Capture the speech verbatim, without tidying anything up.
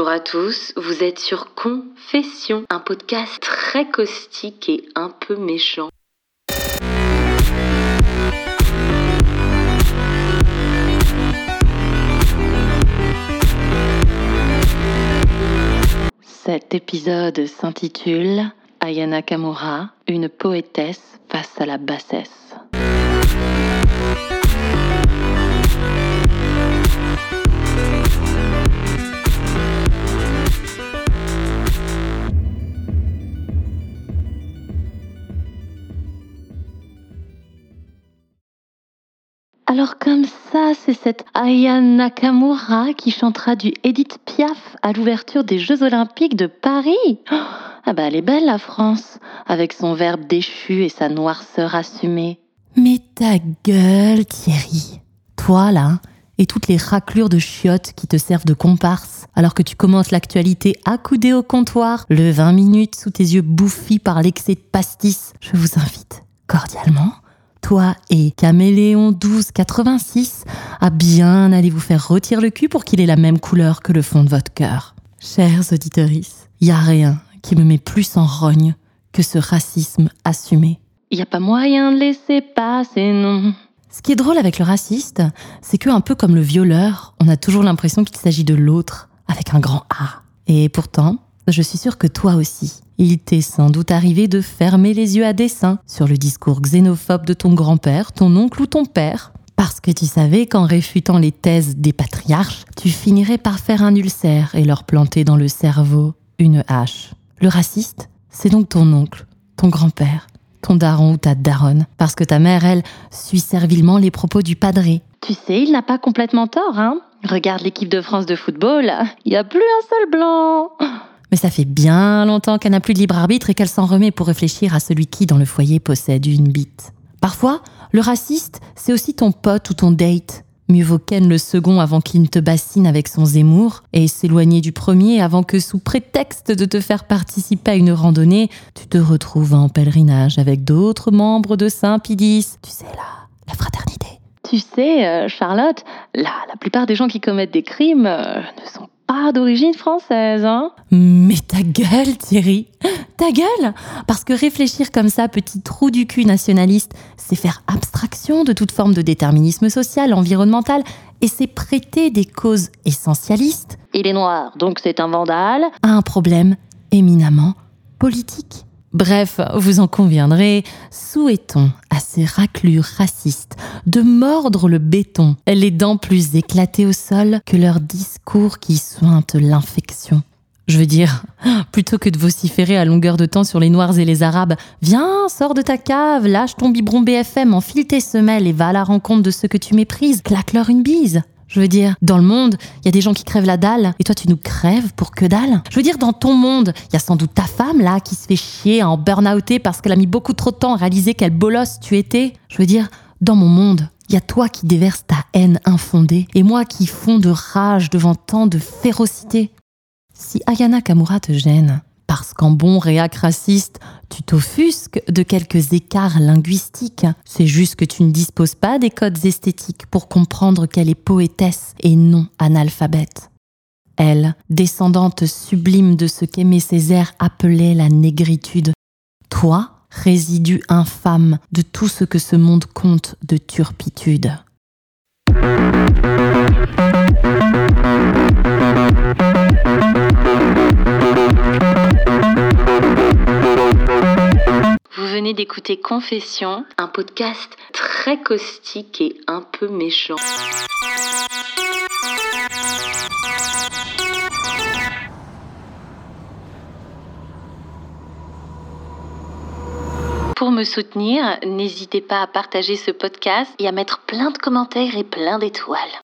Bonjour à tous, vous êtes sur Confession, un podcast très caustique et un peu méchant. Cet épisode s'intitule Aya Nakamura, une poétesse face à la bassesse. Alors comme ça, c'est cette Aya Nakamura qui chantera du Edith Piaf à l'ouverture des Jeux Olympiques de Paris. Oh, ah bah elle est belle la France, avec son verbe déchu et sa noirceur assumée. Mais ta gueule Thierry, toi là, et toutes les raclures de chiottes qui te servent de comparse, alors que tu commences l'actualité accoudée au comptoir, le vingt minutes sous tes yeux bouffis par l'excès de pastis, je vous invite cordialement, toi et Caméléon douze quatre-vingt-six, à bien aller vous faire rôtir le cul pour qu'il ait la même couleur que le fond de votre cœur. Chers auditorices, y a rien qui me met plus en rogne que ce racisme assumé. Y a pas moyen de laisser passer, non. Ce qui est drôle avec le raciste, c'est que un peu comme le violeur, on a toujours l'impression qu'il s'agit de l'autre, avec un grand A. Et pourtant, je suis sûre que toi aussi, il t'est sans doute arrivé de fermer les yeux à dessein sur le discours xénophobe de ton grand-père, ton oncle ou ton père, parce que tu savais qu'en réfutant les thèses des patriarches, tu finirais par faire un ulcère et leur planter dans le cerveau une hache. Le raciste, c'est donc ton oncle, ton grand-père, ton daron ou ta daronne, parce que ta mère, elle, suit servilement les propos du padré. Tu sais, il n'a pas complètement tort, hein. Regarde l'équipe de France de football, il n'y a plus un seul blanc. Mais ça fait bien longtemps qu'elle n'a plus de libre arbitre et qu'elle s'en remet pour réfléchir à celui qui, dans le foyer, possède une bite. Parfois, le raciste, c'est aussi ton pote ou ton date. Mieux vaut ken le second avant qu'il ne te bassine avec son Zemmour et s'éloigner du premier avant que, sous prétexte de te faire participer à une randonnée, tu te retrouves en pèlerinage avec d'autres membres de Saint-Pidis. Tu sais, là, la fraternité. Tu sais, euh, Charlotte, la, la plupart des gens qui commettent des crimes euh, ne sont pas d'origine française, hein. Mais ta gueule, Thierry, ta gueule. Parce que réfléchir comme ça, petit trou du cul nationaliste, c'est faire abstraction de toute forme de déterminisme social, environnemental, et c'est prêter des causes essentialistes. Il est noir, donc c'est un vandale. À un problème éminemment politique. Bref, vous en conviendrez, souhaitons à ces raclures racistes de mordre le béton, les dents plus éclatées au sol que leurs discours qui sointent l'infection. Je veux dire, plutôt que de vociférer à longueur de temps sur les Noirs et les Arabes, viens, sors de ta cave, lâche ton biberon B F M, enfile tes semelles et va à la rencontre de ceux que tu méprises, claque-leur une bise. Je veux dire, dans le monde, il y a des gens qui crèvent la dalle, et toi tu nous crèves pour que dalle. Je veux dire, dans ton monde, il y a sans doute ta femme là qui se fait chier en burn-outé parce qu'elle a mis beaucoup trop de temps à réaliser quelle bolosse tu étais. Je veux dire, dans mon monde, il y a toi qui déverses ta haine infondée, et moi qui fonds de rage devant tant de férocité. Si Aya Nakamura te gêne, parce qu'en bon réac raciste, tu t'offusques de quelques écarts linguistiques, c'est juste que tu ne disposes pas des codes esthétiques pour comprendre qu'elle est poétesse et non analphabète. Elle, descendante sublime de ce qu'Aimé Césaire appelait la négritude. Toi, résidu infâme de tout ce que ce monde compte de turpitude. Vous venez d'écouter Confession, un podcast très caustique et un peu méchant. Pour me soutenir, n'hésitez pas à partager ce podcast et à mettre plein de commentaires et plein d'étoiles.